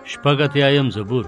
شپږ اتیایم زبور.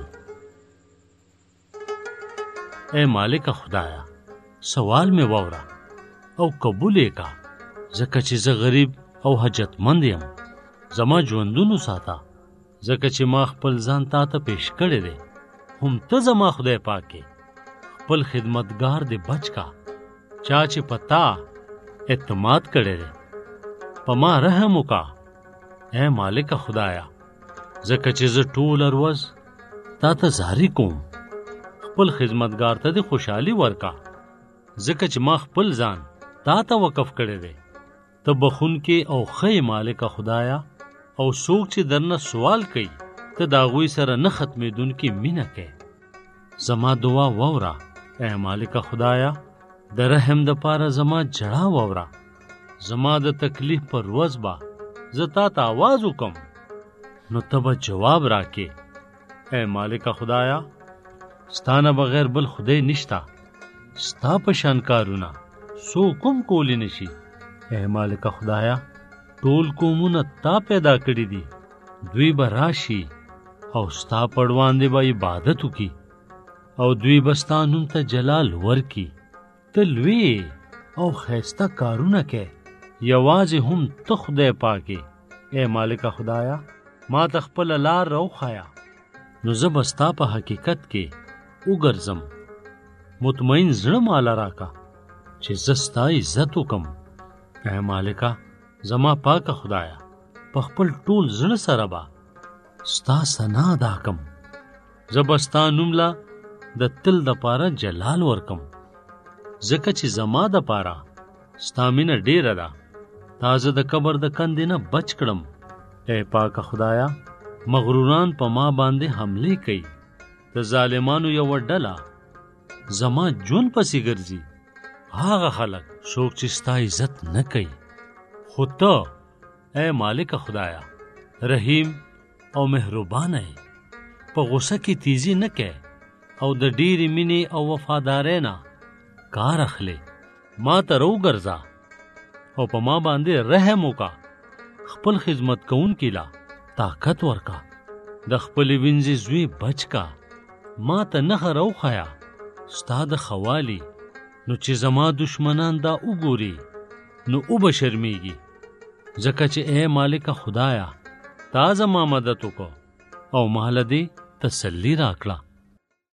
اے مالک خدایا، سوال می واوره او قبول یې کا، ځکه چې زه غریب او حاجتمند یم. زما ژوندون وساته، ځکه چې ما خپل ځان تا ته پیش کړی دی. هم ته زما خدای پاکې خپل خدمتګار دې بچ کا، چا چې په تا اعتماد کړی دی. په ما رحم وکا اے مالک خدایا، ځکه چې زه ټوله ورځ تا ته زاری کوم. خپل خدمتګار ته دې خوشحالي ورکا، ځکه چې ما خپل ځان تا ته وقف کړی دی. ته بخونکې او ښه مالک خدایا، او څوک چې درنه سوال کوي ته د هغوی سره نه ختمېدونکې مینه کوي. زما دعا واوره اے مالک خدایا، د رحم دپاره زما جړا واوره. زما د تکلیف پر ورځ به زه تا ته آواز وکم، نو ته به جواب راکې. اے مالک خدایا، ستا نه بغیر بل خدای نشته، ستا په شان کارونه څوک هم کولی نشي. اے مالک خدایا، ټول قومونه تا پیدا کړي دي، دوی به راشي او ستا په وړاندې به عبادت وکړي، او دوی به ستا نوم ته جلال ورکړي. ته لوی او ښایسته کارونه کوې، یوازې هم ته خدای پاکې. اے مالک خدایا، ما ته خپله لار راوښایه، نو زه به ستا په حقیقت کې وګرځم. مطمئن زړه ماله راکه چې زه ستا عزت وکم. اے مالکه زما پاکه خدایا، په خپل ټول زړه سره به ستا ثنا ادا کم. زه به ستا نوم له د تل دپاره جلال ورکم، ځکه چې زما دپاره ستا مینه ډېره ده. تا زه د قبر د کندې نه بچ کړم. اے پاکه خدایا، مغروران په ما باندې حملې کوي، د ظالمانو یوه ډله زما ژوند پسې ګرځي. هغه خلک څوک چې ستا عزت نه کوي. خو ته اے مالک خدایا رحیم او مهربانه یې، په غصه کې تیزی نه کوې، او د ډېرې مینې او وفادارۍ نه کار اخلې. ما ته راوګرځه او په ما باندې رحم وکړه. خپل خدمت کوونکي لا طاقت ورکا، د خپلې وینځې زوی بچ کا. ما ته نښه راوښیه ستا د خوالي، نو چې زما دشمنان دا وګوري نو وبه شرمېږي. ځکه چې اے مالک خدایا، تا زما مدد وکړه او ماله دې تسلي راکړه.